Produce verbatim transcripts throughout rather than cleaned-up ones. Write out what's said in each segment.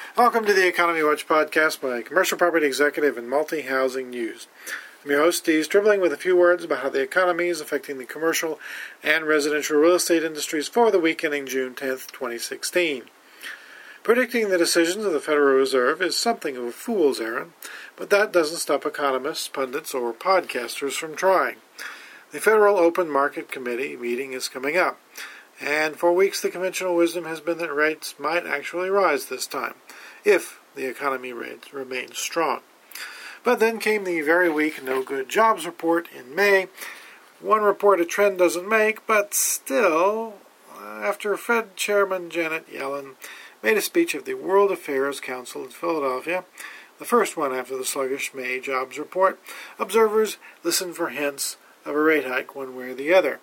Welcome to the Economy Watch podcast by Commercial Property Executive and Multi-Housing News. I'm your host, Steve Stribling, with a few words about how the economy is affecting the commercial and residential real estate industries for the week ending June tenth, twenty sixteen. Predicting the decisions of the Federal Reserve is something of a fool's errand, but that doesn't stop economists, pundits, or podcasters from trying. The Federal Open Market Committee meeting is coming up, and for weeks the conventional wisdom has been that rates might actually rise this time, if the economy rates remain strong. But then came the very weak no-good jobs report in May. One report a trend doesn't make, but still, after Fed Chairman Janet Yellen made a speech at the World Affairs Council in Philadelphia, the first one after the sluggish May jobs report, observers listened for hints of a rate hike one way or the other.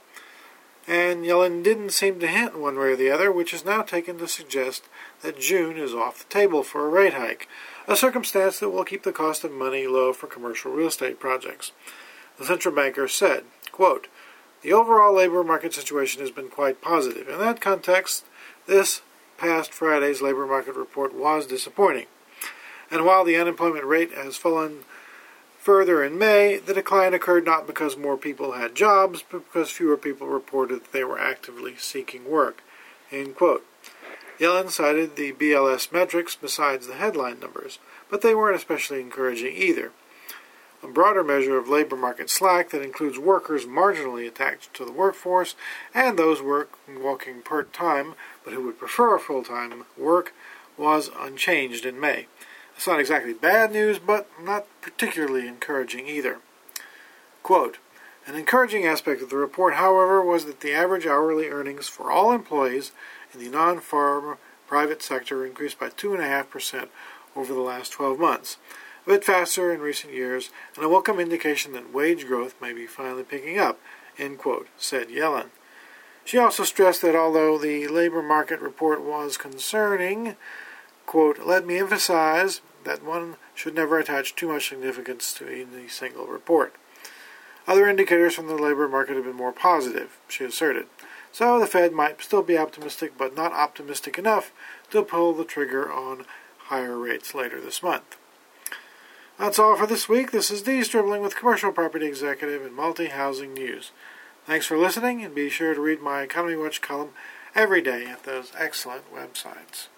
And Yellen didn't seem to hint one way or the other, which is now taken to suggest that June is off the table for a rate hike, a circumstance that will keep the cost of money low for commercial real estate projects. The central banker said, quote, "The overall labor market situation has been quite positive. In that context, this past Friday's labor market report was disappointing. And while the unemployment rate has fallen further in May, the decline occurred not because more people had jobs, but because fewer people reported that they were actively seeking work." End quote. Yellen cited the B L S metrics besides the headline numbers, but they weren't especially encouraging either. A broader measure of labor market slack that includes workers marginally attached to the workforce and those work, working part-time but who would prefer full-time work was unchanged in May. It's not exactly bad news, but not particularly encouraging either. Quote, "An encouraging aspect of the report, however, was that the average hourly earnings for all employees in the non-farm private sector increased by two point five percent over the last twelve months, a bit faster in recent years, and a welcome indication that wage growth may be finally picking up," end quote, said Yellen. She also stressed that although the labor market report was concerning, quote, "let me emphasize that one should never attach too much significance to any single report. Other indicators from the labor market have been more positive," she asserted. So the Fed might still be optimistic, but not optimistic enough to pull the trigger on higher rates later this month. That's all for this week. This is Dee Stribling with Commercial Property Executive and Multi-Housing News. Thanks for listening, and be sure to read my Economy Watch column every day at those excellent websites.